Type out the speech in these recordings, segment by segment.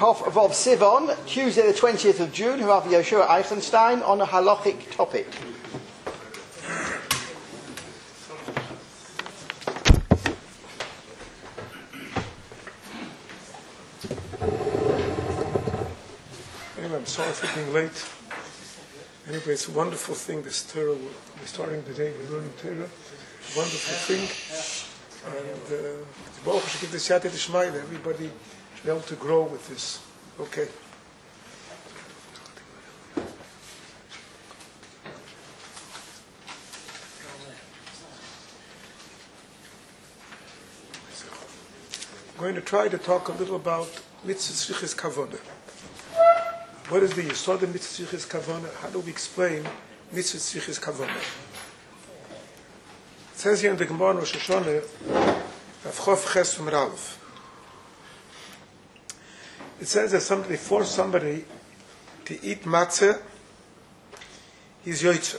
Chof Vov Sivon, Tuesday the 20th of June, who have Yoshua Eichenstein on a halachic topic. Anyway, I'm sorry for being late. Anyway, it's a wonderful thing, this Torah. We're starting the day, we're learning Torah. Wonderful thing. And the Baruch should give this Yad Shema, everybody should be able to grow with this. Okay. I'm going to try to talk a little about Mitzvah Tzrichas Kavanah. What is the Yesod of Mitzvah Tzrichas Kavanah? How do we explain Mitzvah Tzrichas Kavanah? It says here in the Gemara in Rosh Hashanah, Avchof Ches from Ralph. It says that somebody forced somebody to eat matzah, he's yoitzer.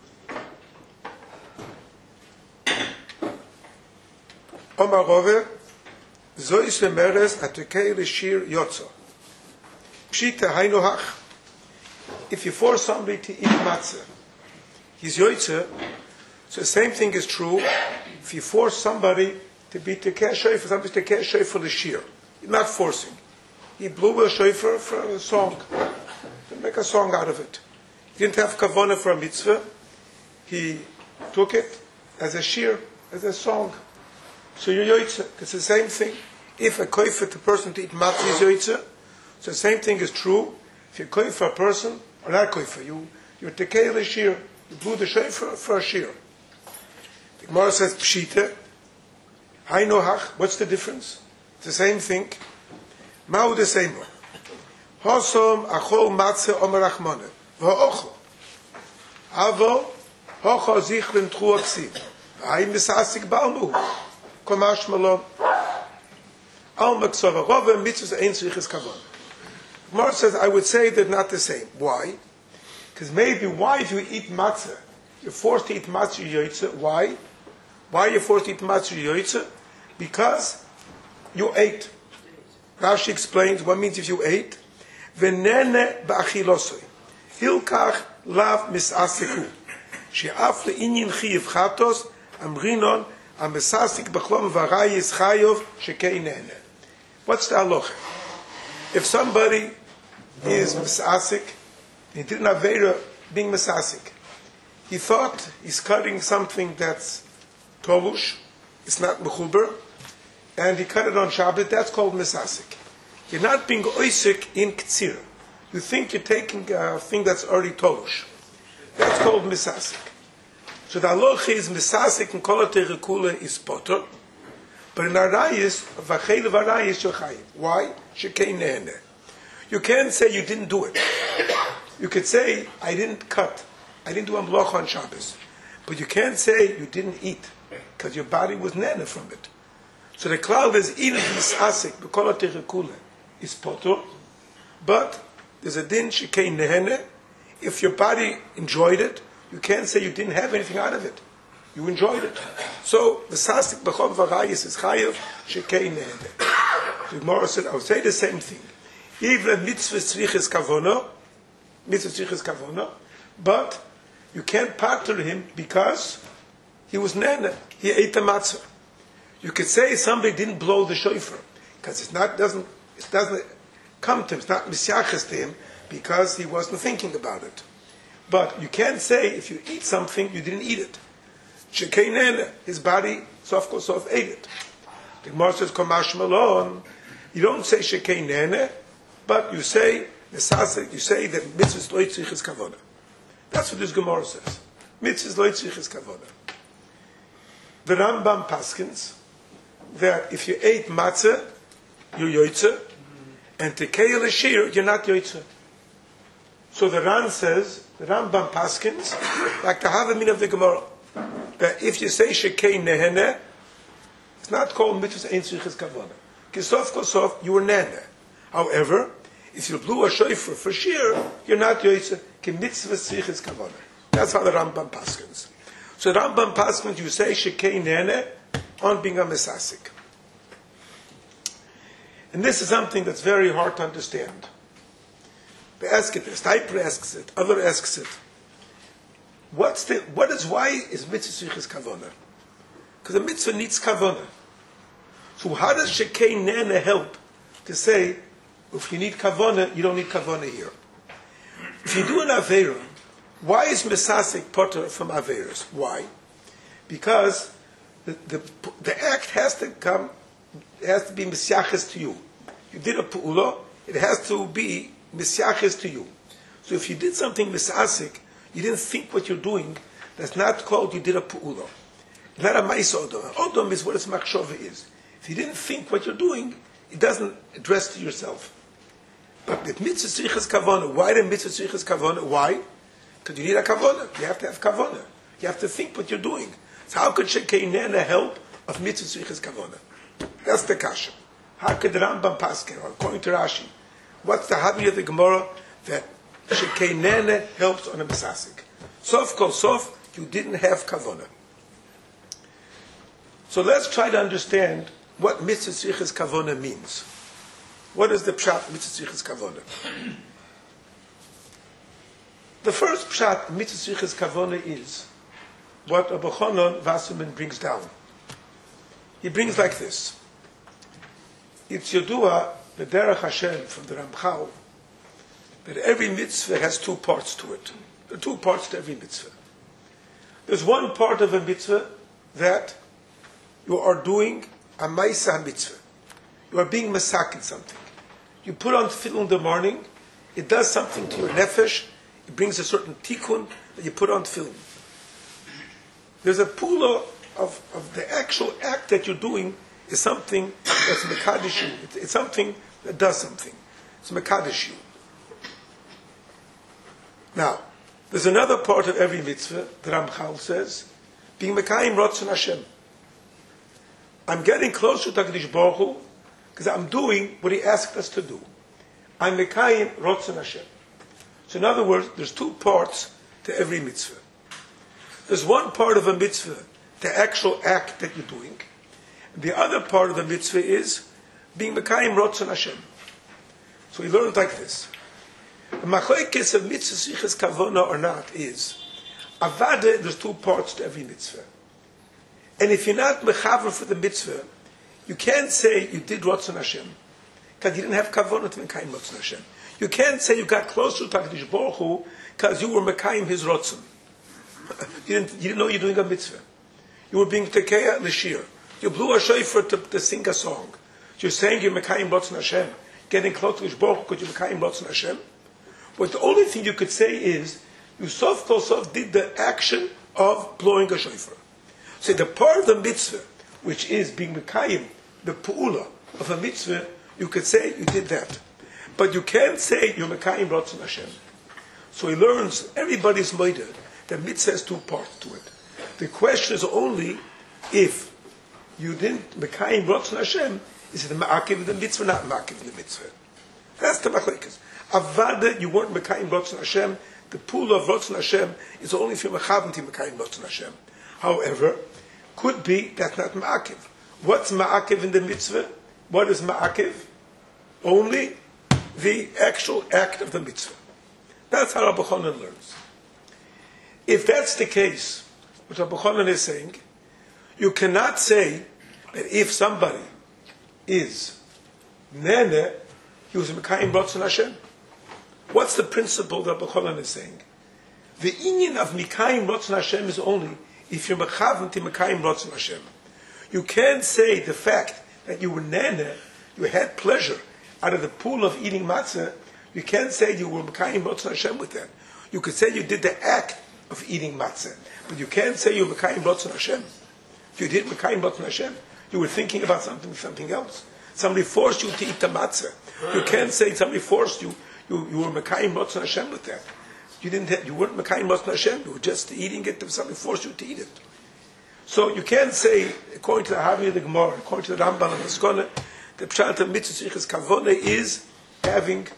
Omar Rove, Zois lemeres atukei lishir yotzo. Pshita hainohach. If you force somebody to eat matzah, he's yoitzer. So the same thing is true if you force somebody to be tekeh shofar, somebody's tekeh shofar l'shir. You're not forcing. He blew a shofar for a song. To make a song out of it. He didn't have kavanah for a mitzvah. He took it as a shir, as a song. So you're yoitzer. It's the same thing. If a koifer to a person to eat matzah is yoitzer, so the same thing is true. If you're koifer a person, or not koifer, you're tekeh l'shir. You blew the shofar for a shir. The Gemara says pshita. Hainohach. What's the difference? It's the same thing. Ma'u the same one. Hosom achol matzah omer achmone. V'ho'ochel. Avo hocho zichrin tchu aksiv. V'ayim misasik balmu. Komash malon. Al maksova rove mitzvahs ein tzrichas kavon. Gemara says, I would say they're not the same. Why? Because maybe why if you eat matzah, you're forced to eat matzah yoitza. Why? Why are you forced to eat matzah yoitza? Because you ate. Rashi explains what means if you ate. Venene ba'achilosoi. Hilkach lav misasiku. She'af le'inyin chiyiv chatos amrinon amesasik b'chlom v'arayis chayov shekei nene. What's the halacha? If somebody is misasik, he didn't have Avera being misasik. He thought he's cutting something that's tolush, it's not mechuber, and he cut it on Shabbat, that's called misasik. You're not being oisik in ktsir. You think you're taking a thing that's already tolush. That's called misasik. So the halacha is misasik and kol haterekula is potter, but in arayis, v'chel v'arayis yochayim. Why? Shekei nehene. You can't say you didn't do it. You could say, I didn't cut. I didn't do a mloch on Shabbos. But you can't say you didn't eat, because your body was nene from it. So the klal is even misasik, b'kol haterekula is potter, but there's a din shekei nehene. If your body enjoyed it, you can't say you didn't have anything out of it. You enjoyed it. So the sasik b'chom v'rayis is chayav shekei nehene. The Gemara said, I would say the same thing. Even mitzvah tzrichas kavona, but you can't partner him because he was nene. He ate the matzah. You could say somebody didn't blow the shofar because it doesn't come to him. It's not misyaches to him because he wasn't thinking about it. But you can't say if you eat something you didn't eat it. Shekei nene, his body sof kosof ate it. The Gemara says komash malon. You don't say shekei nene, but you say that mitzvahs lo tzrichas kavona. That's what this Gemara says. Mitzvahs lo tzrichas kavona. The Rambam paskins that if you ate matzah, you're yoitzer, and tekei l'shir, you're not yoitzer. So the Rambam paskins, like the Havamin of the Gemara, that if you say shekei nehene, it's not called mitzvahs ein tzrichas kavona. Kisof kosof, you were nehene. However, if you blew a shofar for shir, you're not yoitzer. Ki mitzvahs tzrichas kavona. That's how the Rambam paskins. So the Rambam paskins, you say shekei nehene on being a mesasik. And this is something that's very hard to understand. They ask it, the Steiper asks it, other asks it. Why is mitzvah tzrichas kavona? Because a mitzvah needs kavona. So how does Shekei Nene help to say, if you need kavona, you don't need kavona here? If you do an Aveira, why is Mesasik potter from Aveiras? Why? Because the act has to be Mesyaches to you. You did a Pu'ula, it has to be Mesyaches to you. So if you did something Mesasik, you didn't think what you're doing, that's not called you did a Pu'ula. It's not a Ma'is Odom. Odom is what its Machshova is. If you didn't think what you're doing, it doesn't address to yourself. But the mitzvah tzrichas kavona, why the mitzvah tzrichas kavona? Why? Because you need a kavona. You have to have kavona. You have to think what you're doing. So how could Shekei Nene help of mitzvah tzrichas kavona? That's the kasha. How could the Rambam Paskin, or according to Rashi, what's the Havli of the Gemara that Shekei Nene helps on a Mesasik? Sof kol sof, you didn't have kavona. So let's try to understand what mitzvah tzrichas kavona means. What is the pshat mitzvah tzrichas kavona? The first pshat mitzvah tzrichas kavona is what Rabbi Chanan Wasserman brings down. He brings like this. It's Yodua, the Derech Hashem from the Ramchal, that every mitzvah has two parts to it. There are two parts to every mitzvah. There's one part of a mitzvah that you are doing a Maisa mitzvah. You are being masak in something. You put on tefillin in the morning, it does something to your nefesh, it brings a certain tikkun that you put on tefillin. There's a pula of the actual act that you're doing is something that's mekadesh you. It's something that does something. It's mekadesh you. Now, there's another part of every mitzvah, the Ramchal says, being mekayim rotzon Hashem. I'm getting closer to HaKadosh Baruch Hu because I'm doing what He asked us to do. I'm mekayim rotzon Hashem. So in other words, there's two parts to every mitzvah. There's one part of a mitzvah, the actual act that you're doing. And the other part of the mitzvah is being mekayim rotzon Hashem. So we learned like this. The machlokes of mitzvah tzrichas kavona or not is, avada, there's two parts to every mitzvah. And if you're not mechaver for the mitzvah, you can't say you did Rotzon Hashem, because you didn't have kavona to mekayim Rotzon Hashem. You can't say you got closer to HaKadosh Baruch Hu, because you were mekayim His Rotzon. You didn't know you're doing a mitzvah. You were being tekeya l'shir. You blew a shofar to sing a song. You're saying you're mekayim Rotzon Hashem, getting close to HaKadosh Baruch Hu because you're mekayim Rotzon Hashem. But the only thing you could say is, you sof kol sof did the action of blowing a shofar. So the part of the mitzvah, which is being mekayim, the pu'ula of a mitzvah, you could say you did that. But you can't say you're mekayim rotzon Hashem. So he learns, everybody's moida, that mitzvah has two parts to it. The question is only if you didn't mekayim rotzon Hashem, is it ma'akiv in the mitzvah, not ma'akiv in the mitzvah? That's the machlokes. Avada, you weren't mekayim rotzon Hashem. The pu'ula of rotzon Hashem is only if you're mechavim to mekayim rotzon Hashem. However, could be that's not ma'akiv. What's ma'akiv in the mitzvah? What is ma'akiv? Only the actual act of the mitzvah. That's how Rabbi Chanan learns. If that's the case, what Rabbi Chanan is saying, you cannot say that if somebody is nene, he was mekayim rotzon Hashem. What's the principle that Rabbi Chanan is saying? The inyan of mekayim rotzon Hashem is only if you're mechavim to mekayim rotzon Hashem. You can't say the fact that you were nene, you had pleasure out of the pool of eating matzah, you can't say you were mekayim rotzon Hashem with that. You could say you did the act of eating matzah, but you can't say you were mekayim rotzon Hashem. If you did mekayim rotzon Hashem, you were thinking about something else. Somebody forced you to eat the matzah. You can't say somebody forced you. You were mekayim rotzon Hashem with that. You weren't mekayim rotzon Hashem. You were just eating it if somebody forced you to eat it. So you can't say, according to the Havi of the Gemara, according to the Rambam and the Skona, the pshat of mitzvah tzrichas kavona is having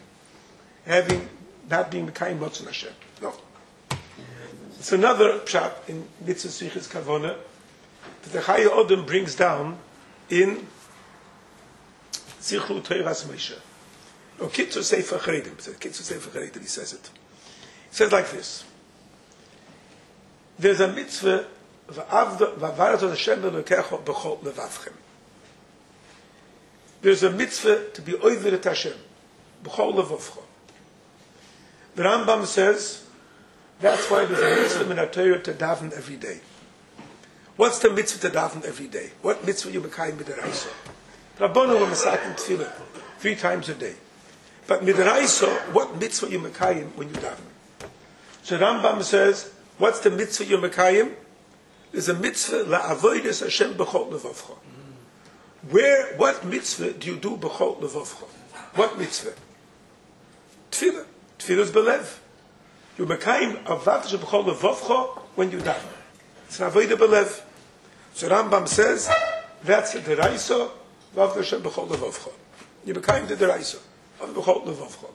not being mekayim rotzon Hashem. No. It's another pshat in mitzvah tzrichas kavona that the Chayei Odom brings down in Zichru Teiras Moshe. No, Kitzur Sefer Charedim. Kitzur Sefer Charedim, he says it. He says like this. There's a mitzvah, V'avarat Hashem Elokecha b'chol levavchem. There's a mitzvah to be oived at Hashem, b'chol levavcha. The Rambam says, that's why there's a mitzvah in our Torah to daven every day. What's the mitzvah to daven every day? What mitzvah you mekayim midaraisa? Rabbanu were masakin tefillah 3 times a day. But midaraisa, what mitzvah you mekayim when you daven? So Rambam says, what's the mitzvah you mekayim? There's a mitzvah la'avodas Hashem b'chol levavcha. What mitzvah do you do b'chol levavcha? What mitzvah? Tefillah. Tefillah is belev. You mekayim avodas b'chol levavcha when you daven. It's an avodah belev. So Rambam says that's the deraisa of Hashem b'chol levavcha. You mekayim the deraisa of b'chol levavcha.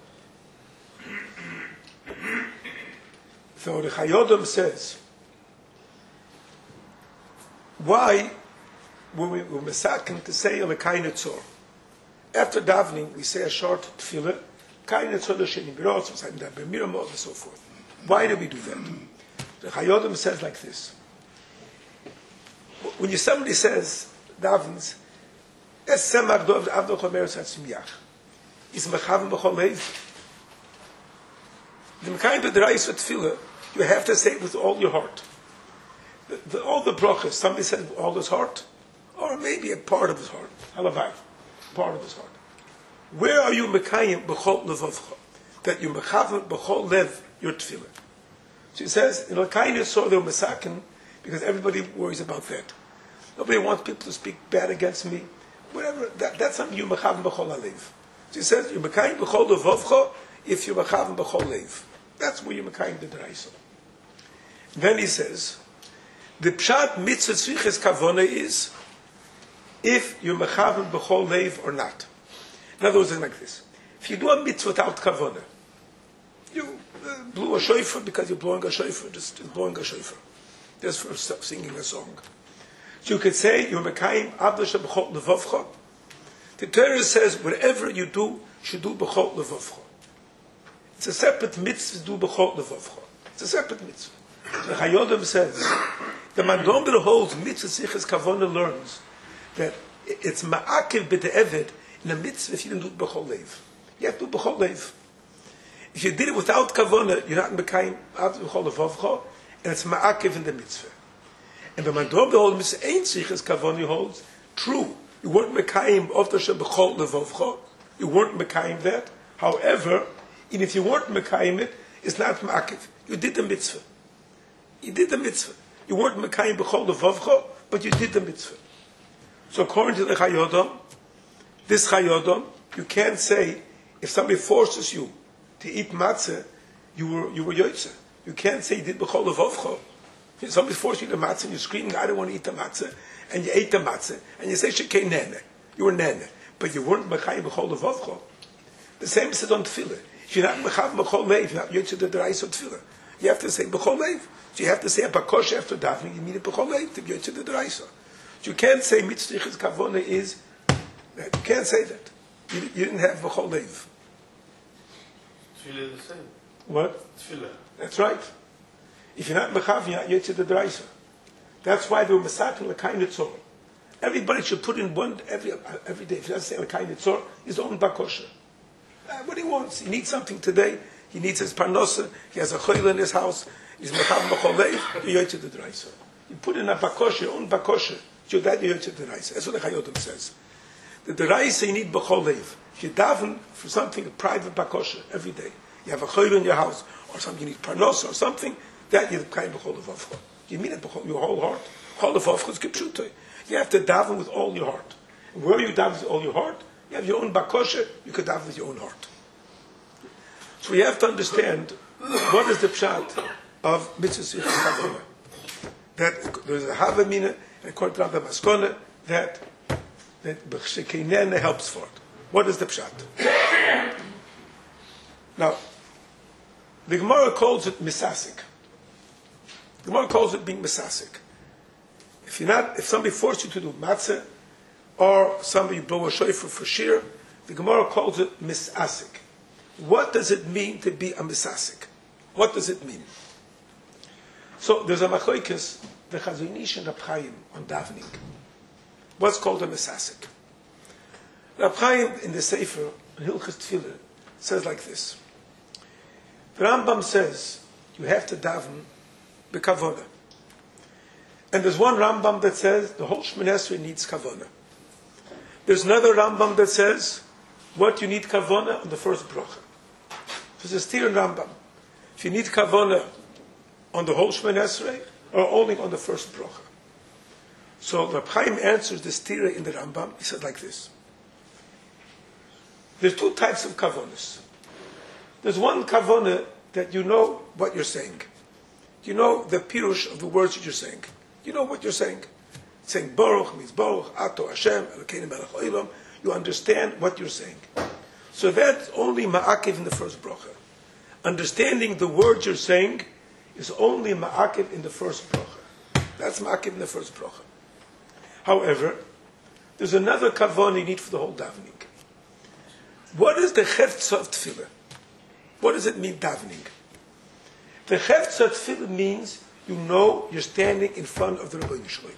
So the Chayyodam says, why when we're mesaken to say a kain tzor? After davening, we say a short tefillah, kain tzor l'sheni birot, sometimes that b'miramot and so forth. Why do we do that? The Chayyodam says like this. When somebody says, davens, es semach dov avdo chomeres hatzmiach, is mechaven b'chol leiv. The kind of deraisa tefillah, you have to say it with all your heart. All the brachas, somebody said with all his heart, or maybe a part of his heart. Halavai, part of his heart. Where are you mekayim b'chol levavcha? That you mechaven b'chol lev your tefillah. So he says, in Al-Kain Yisor they're mesaken, because everybody worries about that. Nobody wants people to speak bad against me. Whatever, that's something you mechaven b'chol alev. So he says, you mekayim b'chol levavcha if you mechaven b'chol lev. That's where you mekayim the deraisa. Then he says, the pshat mitzvah tzriches kavona is if you mechaven b'chol leiv or not. In other words, it's like this: if you do a mitzvah without kavona, you blew a shofar because you're blowing a shofar, just blowing a shofar, just for singing a song. So you could say you mekayim avdasha b'chol levavcha. The Torah says whatever you do should do b'chol levavcha. It's a separate mitzvah to do b'chol levavcha. It's a separate mitzvah. The Chayyodam says, the Mandomber holds mitzvah sichas kavona learns that it's ma'akiv b'te'eved in a mitzvah if you didn't do it b'chol leiv. You have to do b'chol leiv. If you did it without kavona, you're not mekayim out b'chol levavcha, and it's ma'akiv in the mitzvah. And the Mandomber holds mitzvah ain't sichas kavona holds true. You weren't mekayim of the b'chol levavcha. You weren't mekayim that. However, and if you weren't mekayim it, it's not ma'akiv. You did the mitzvah. You did the mitzvah. You weren't mekayim b'chol levavcha, but you did the mitzvah. So according to the Chayyodam, this Chayyodam, you can't say if somebody forces you to eat matzah, you were yotze. You can't say you did b'chol levavcha. If somebody forced you to matzah and you're screaming, I don't want to eat the matzah, and you ate the matzah, and you say shekei nene, you were nene, but you weren't mekayim b'chol levavcha. The same is said on tefillah. If you're not mechav b'chol leiv, you're not yotze the deraisa tefillah. You have to say b'chol leiv. So you have to say a bakosha after davening. You mean it b'chol leiv to be yotze the deraisa. So you can't say mitzvah kavona is that. You can't say that. You didn't have b'chol leiv. Tefillah is the same. What? Tefillah. That's right. If you're not mechav, you're not yotze the deraisa. That's why they were mesaken l'kain tzor. Everybody should put in one every day. If he doesn't say l'kain tzor, his own bakosha. What he wants. He needs something today. He needs his parnosa. He has a choyle in his house. He's mechav b'chol leiv. You yotze the deraisa. You put in a bakosha, your own bakosha. So that you yotze the deraisa. That's what the Chayyodam says. The deraisa you need b'chol leiv. If you daven for something, a private bakosha every day. You have a choyle in your house, or something you need parnosa or something. That you kind b'chol levavcha. You mean it b'chol your whole heart. Chol levavcha is kipshutai. You have to daven with all your heart. And where you daven with all your heart, you have your own bakosha. You could daven with your own heart. So we have to understand what is the pshat of mitzvah sichas kavona. That there is a havamina, and according to the maskona, that b'chshekeinene helps for it. What is the pshat? Now, the Gemara calls it misasik. The Gemara calls it being misasik. If somebody forced you to do matzah, or somebody blow a shofar for shir, the Gemara calls it misasik. What does it mean to be a misasik? What does it mean? So there's a machlokes, the Chazon Ish and Reb Chaim on davening. What's called a misasik? Reb Chaim in the Sefer, Hilchos Tefillah, says like this. The Rambam says you have to daven b'kavona. And there's one Rambam that says the whole Shemoneh Esrei needs kavona. There's another Rambam that says what you need kavona on the first bracha. So there's a steer in Rambam. If you need kavona on the whole Shemoneh Esrei or only on the first bracha. So Reb Chaim answers the steer in the Rambam. He said like this. There's two types of kavonas. There's one kavona that you know what you're saying. You know the pirush of the words that you're saying. You know what you're saying. Saying Baruch means Baruch, Ato Hashem, Elokeinu melech haolam. You understand what you're saying. So that's only ma'akiv in the first bracha. Understanding the words you're saying is only ma'akiv in the first bracha. That's ma'akiv in the first bracha. However, there's another kavon you need for the whole davening. What is the chefza of tefillah? What does it mean, davening? The chefza of tefillah means you know you're standing in front of the Rebbeinu Shalom.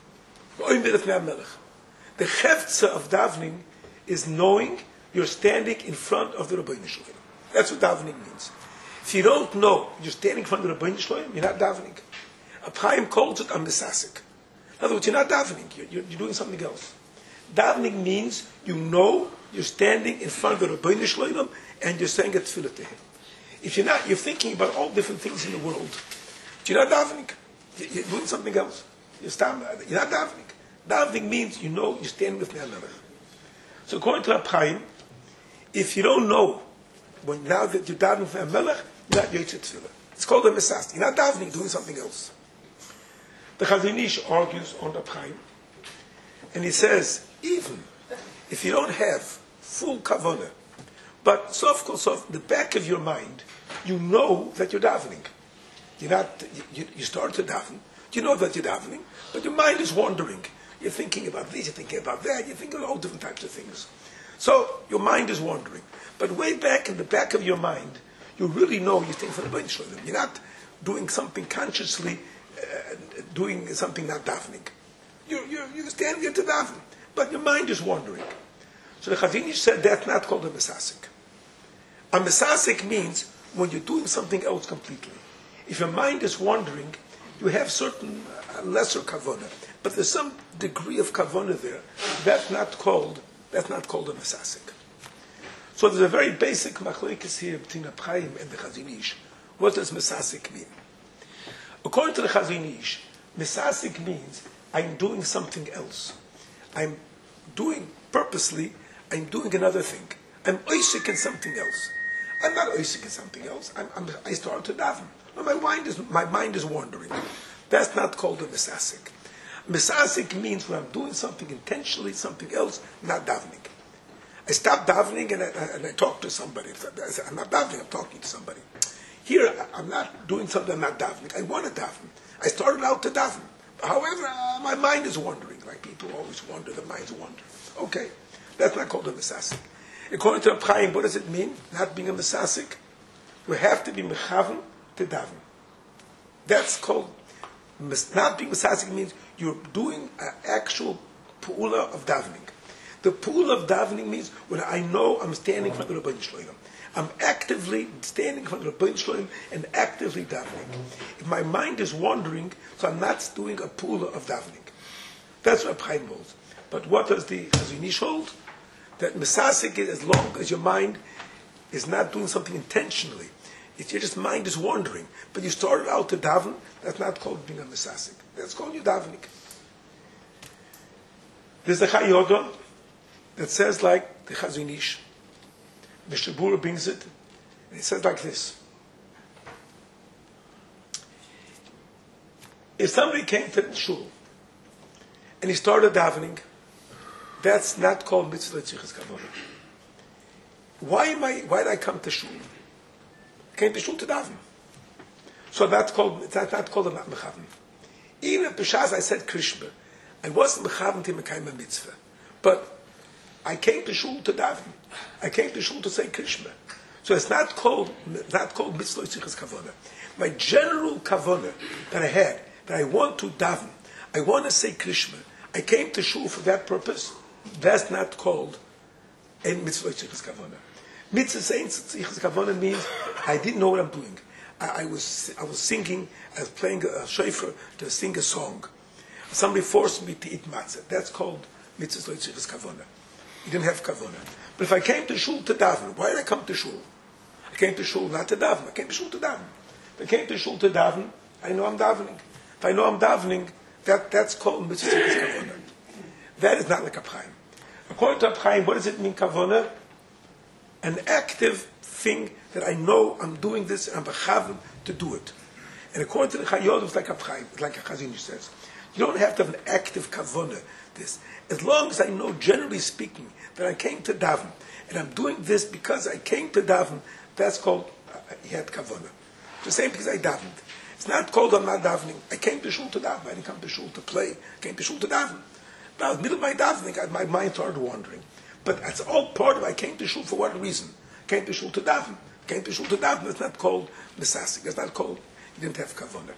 The chefza of davening is knowing you're standing in front of the Rebbeinu Shalom. That's what davening means. If you don't know you're standing in front of the Rebbeinu Shalom, you're not davening. Reb Chaim calls it a misasik. In other words, you're not davening. You're doing something else. Davening means you know you're standing in front of the Rebbeinu Shalom and you're saying a tefillah to him. If you're not, you're thinking about all different things in the world. You're not davening. You're doing something else. You're not davening. Davening means you know you're standing with Melech. So according to Reb Chaim, if you don't know when now that you're davening with Melech, you're not Yotzei Tefillah. It's called a misas. You're not davening, doing something else. The Chazon Ish argues on Reb Chaim, and he says, even if you don't have full kavanah, but sof kol sof, in the back of your mind, you know that you're davening. You're not. You start to daven. You know that you're davening, but your mind is wandering. You're thinking about this. You're thinking about that. You're thinking of all different types of things. So your mind is wandering. But way back in the back of your mind, you really know you're thinking for the Rebbeinu Shalom. You're not doing something consciously, doing something not davening. You're standing there to daven, but your mind is wandering. So the Chazon Ish said that's not called a misasik. A misasik means when you're doing something else completely. If your mind is wandering, you have certain lesser kavanah, but there's some degree of kavanah there. That's not called a misasik. So there's a very basic machlokes here between Reb Chaim and the Chazon Ish. What does misasik mean? According to the Chazon Ish, misasik means I'm doing something else. I'm doing another thing. I'm oisik in something else. I'm not oisik in something else. I start to daven. No, my mind is wandering. That's not called a misasik. Misasik means when I'm doing something intentionally, something else, not davening. I stop davening and I talk to somebody. I'm not davening, I'm talking to somebody. Here, I'm not doing something, I'm not davening. I want to daven. I started out to daven. However, my mind is wandering. Like people always wander, their minds wander. Okay, that's not called a misasik. According to Reb Chaim, what does it mean, not being a misasik? You have to be mechaven to daven. That's called, not being misasik means you're doing an actual pu'ula of davening. The pu'ula of davening means when I know I'm standing in front of the Rebbeinu Shalom. I'm actively standing in front of the Rebbeinu Shalom and actively davening. If my mind is wandering, so I'm not doing a pu'ula of davening. That's what Reb Chaim holds. But what does the Chazon Ish hold? That misasik is as long as your mind is not doing something intentionally. If your just mind is wandering, but you started out to daven, that's not called being a misasik. That's called you davening. There's the Chai Yoda that says like the Chazon Ish. Mr. Bura brings it, and it says like this. If somebody came to the shul and he started davening, that's not called mitzvah tzrichas kavanah. Why did I come to shul? I came to shul to daven. So that's not called a mechaven. Even if b'shas I said krishma, I wasn't mechaven to mekayim a mitzvah. But I came to shul to daven. I came to shul to say Krishma. So it's not called mitzvah tzichas kavona. My general kavona that I had, that I want to daven, I want to say Krishma, I came to shul for that purpose. That's not called a mitzvah tzichas kavona. Mitzvah saying tzichas kavona means I didn't know what I'm doing. I was singing, I was playing a shofar to sing a song. Somebody forced me to eat matzah. That's called mitzvah tzichas kavona. You didn't have kavona. But if I came to shul to daven, why did I come to shul? I came to shul not to daven. I came to shul to daven. If I came to shul to daven, I know I'm davening. If I know I'm davening, that's called mitzvah tzichas kavona. That is not like Reb Chaim. According to Reb Chaim, what does it mean kavona? An active thing that I know I'm doing this and I'm b'chavim to do it. And according to the Chayot, it's like Reb Chaim, it's like a Chazon Ish says. You don't have to have an active kavona. This, as long as I know, generally speaking, that I came to daven and I'm doing this because I came to daven, that's called he had kavona. The same because I davened. It's not called I'm not davening. I came to shul to daven. I didn't come to shul to play. I came to shul to daven. Now, in the middle of my davening, my mind started wandering. But that's all part of it. I came to shul for what reason? I came to shul to daven. I came to shul to daven. It's not called misasik. It's not called, you didn't have kavona.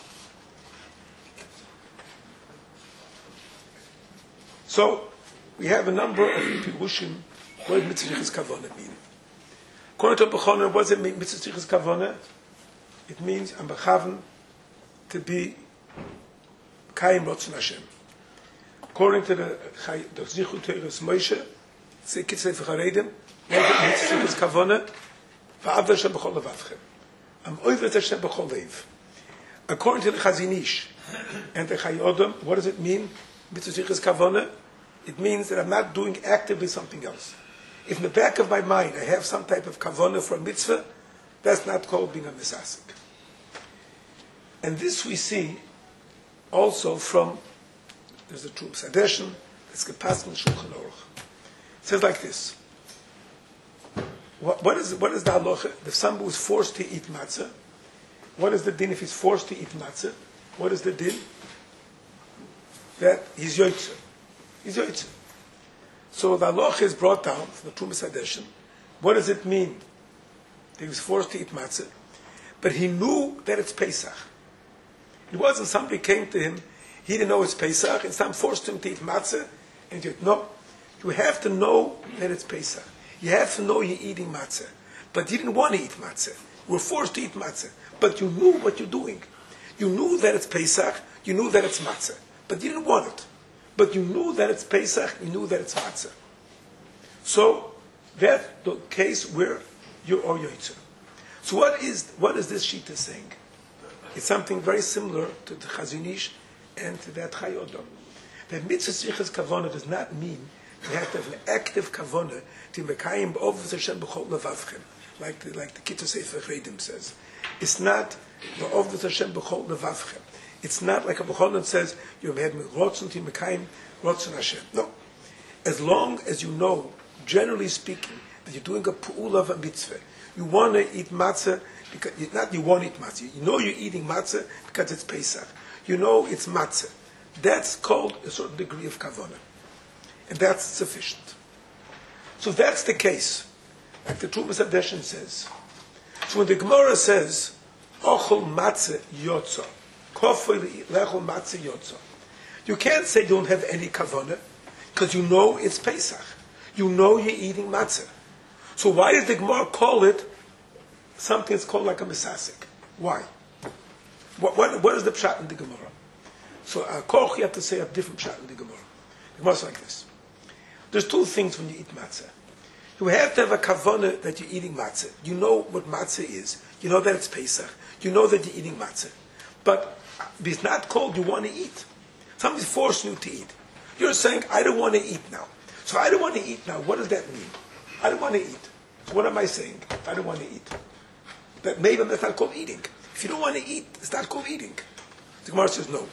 So, we have a number of pirushim. What does mitzvah tzichas kavona mean? According to Bechona, what does it mean, mitzvah tzichas kavona? It means I'm b'chaven to be kayim rotzon Hashem. According to the Zichut Teres Moshe, say Kitzei V'charedim, what does it mean, mitzvah tzichas kavona? V'avda Hashem b'chol levavchem. I'm oived Hashem b'chol leiv. According to the Chazon Ish and the Chayodom, what does it mean, mitzvah tzichas kavona? It means that I'm not doing actively something else. If in the back of my mind I have some type of kavona for a mitzvah, that's not called being a misasik. And this we see also from, there's the Trumas Hadeshen, it's gepasst in Shulchan Aruch. It says like this. What is the halacha? If somebody was forced to eat matzah, what is the din if he's forced to eat matzah? What is the din? That he's yoytze. He's yoytze. So the halacha is brought down from the Trumas Hadeshen. What does it mean? That he was forced to eat matzah, but he knew that it's Pesach. It wasn't somebody came to him, he didn't know it's Pesach, and some forced him to eat matzah, and you no. You have to know that it's Pesach. You have to know you're eating matzah. But you didn't want to eat matzah. You were forced to eat matzah. But you knew what you're doing. You knew that it's Pesach, you knew that it's matzah. But you didn't want it. But you knew that it's Pesach, you knew that it's matzah. So, that's the case where you are yoytze. So what is this Shita saying? It's something very similar to the Chazon Ish and to that Chayodom. That mitzvah tzichas kavona does not mean you have to have an active kavona to mekayim b'ovus Hashem b'chol levavchem, like the Kitzur Sefer Chreidim says. It's not b'ovus Hashem b'chol levavchem. It's not like a Bechon says you have rotzon to mekayim rotzon Hashem. No. As long as you know, generally speaking, that you're doing a pu'ula of a mitzvah, you want to eat matzah because you want to eat matzah. You know you're eating matzah because it's Pesach. You know it's matzah. That's called a certain degree of kavana, and that's sufficient. So if that's the case, like the Trumas Hadeshen says. So when the Gemara says ochel matzah yotza, kofel lechol matzah yotza, you can't say you don't have any kavana because you know it's Pesach. You know you're eating matzah. So why does the Gemara call it something that's called like a misasik? Why? What is the pshat in the Gemara? So koch, you have to say a different pshat in the Gemara. The Gemara is like this. There's two things when you eat matzah. You have to have a kavanah that you're eating matzah. You know what matzah is. You know that it's Pesach. You know that you're eating matzah. But it's not called you want to eat. Somebody's forcing you to eat. You're saying, I don't want to eat now. So I don't want to eat now. What does that mean? I don't want to eat. So what am I saying? I don't want to eat. That maybe that's not called eating. If you don't want to eat, it's not called eating. The Gemara says no.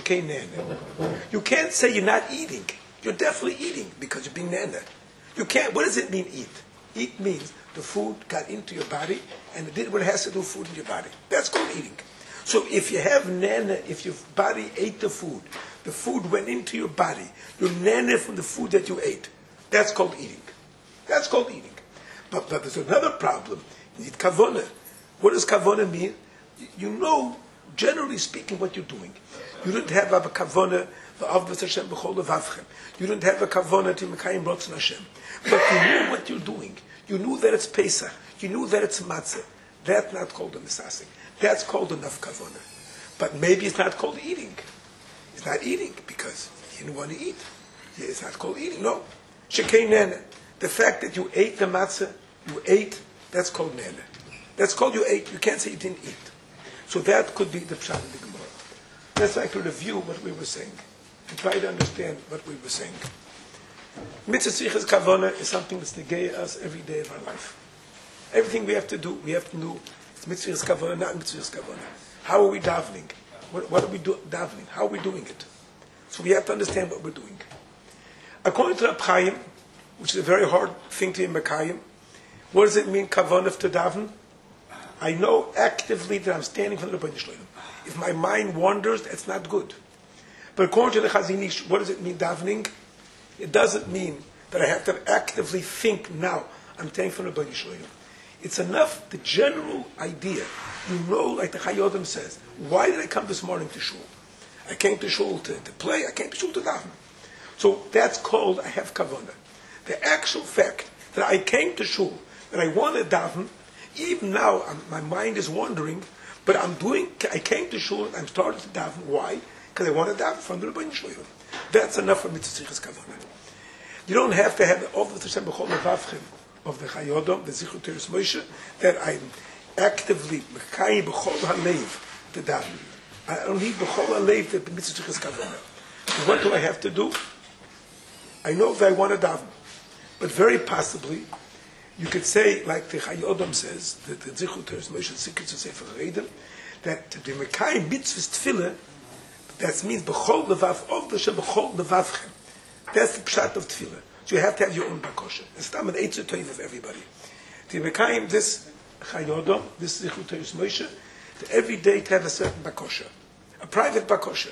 You can't say you're not eating. You're definitely eating because you're being nana. You can't. What does it mean, eat? Eat means the food got into your body and it did what it has to do with food in your body. That's called eating. So if you have nana, if your body ate the food went into your body, your nana from the food that you ate, that's called eating. That's called eating. But there's another problem. You need kavona. What does kavona mean? You know, generally speaking, what you're doing. You don't have a kavona v'avdas Hashem b'chol levavchem. You don't have a kavona to mekayim rotzon Hashem. But you knew what you're doing. You knew that it's Pesach. You knew that it's matzah. That's not called a misasik. That's called enough kavona. But maybe it's not called eating. It's not eating because you didn't want to eat. It's not called eating. No. Shekei nene. The fact that you ate the matzah, you ate, that's called nene. That's called you ate. You can't say you didn't eat. So that could be the pshat of the Gemara. Let's like to review what we were saying and try to understand what we were saying. Mitzvah tzrichas kavona is something that's negay us every day of our life. Everything we have to do it's mitzvah kavona, not mitzvah kavona. How are we davening? What are we davening? How are we doing it? So we have to understand what we're doing. According to Reb Chaim, which is a very hard thing to Mekayim, what does it mean kavona to daven? I know actively that I'm standing for the Rebbeinu Shloim. If my mind wanders, that's not good. But according to the Chazon Ish, what does it mean davening? It doesn't mean that I have to actively think now I'm standing for the Rebbeinu Shloim. It's enough, the general idea. You know, like the Chayyim says, why did I come this morning to shul? I came to shul to play, I came to shul to daven. So that's called I have kavanah. The actual fact that I came to shul, that I want to daven, even now my mind is wandering, but I came to shul and I'm starting to daven. Why? Because I want to daven from the Rebbeinu Shloim. That's enough for mitzvah tzrichas kavanah. You don't have to have the Oved Hashem b'chol levavchem of the Chayodom, the Zichur Teres Moshe, that I'm actively mekayim b'chol halev to daven. I don't need b'chol halev to mitzvah tzrichas kavanah. What do I have to do? I know that I want to daven, but very possibly you could say, like the Chayodom says, that the Zichur Teres Moshe Secrets of Sefer Reidim, that to be mekayim mitzvahs tefillah, that means b'chol levav of the Shem b'chol levavchem. That's the pshat of tefillah. So you have to have your own bakosha. It's not an eitzah toiv of everybody. To be mekayim this Chayodom, this Zichur Teres Moshe, to every day to have a certain bakosha, a private bakosha.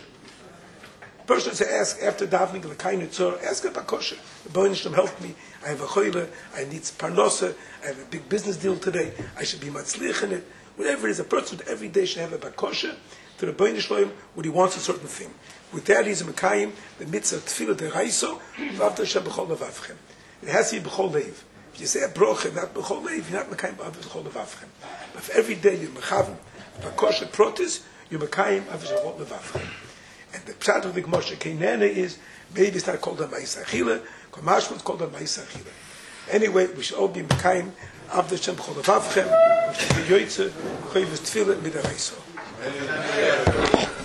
Person to ask after davening the kain tzor, ask a bakosha. The Rebbeinu Shalom helped me. I have a choyle. I need parnosa. I have a big business deal today. I should be matzlich in it. Whatever it is, a person every day should have a bakosha to the Rebbeinu Shalom when he wants a certain thing. With that, he's a mekayim the mitzvah tefillah deraiso v'avta Hashem b'chol levavchem. It has to be b'chol leiv. If you say a broche, not b'chol leiv, you're not mekayim v'avta b'chol levavchem. But if every day you're mechavim bakosha protis, you're mekayim v'avta b'chol levavchem. And the pshat of the Gemara Shekeinene is, maybe it's not called a Ma'aseh Achila, Kamashma it's called a Ma'aseh Achila. Anyway, we should all be Mekayim, Avdei Hashem B'chol Levavchem, we should be Yoytze, Choyves Tefillah, Midaraisa.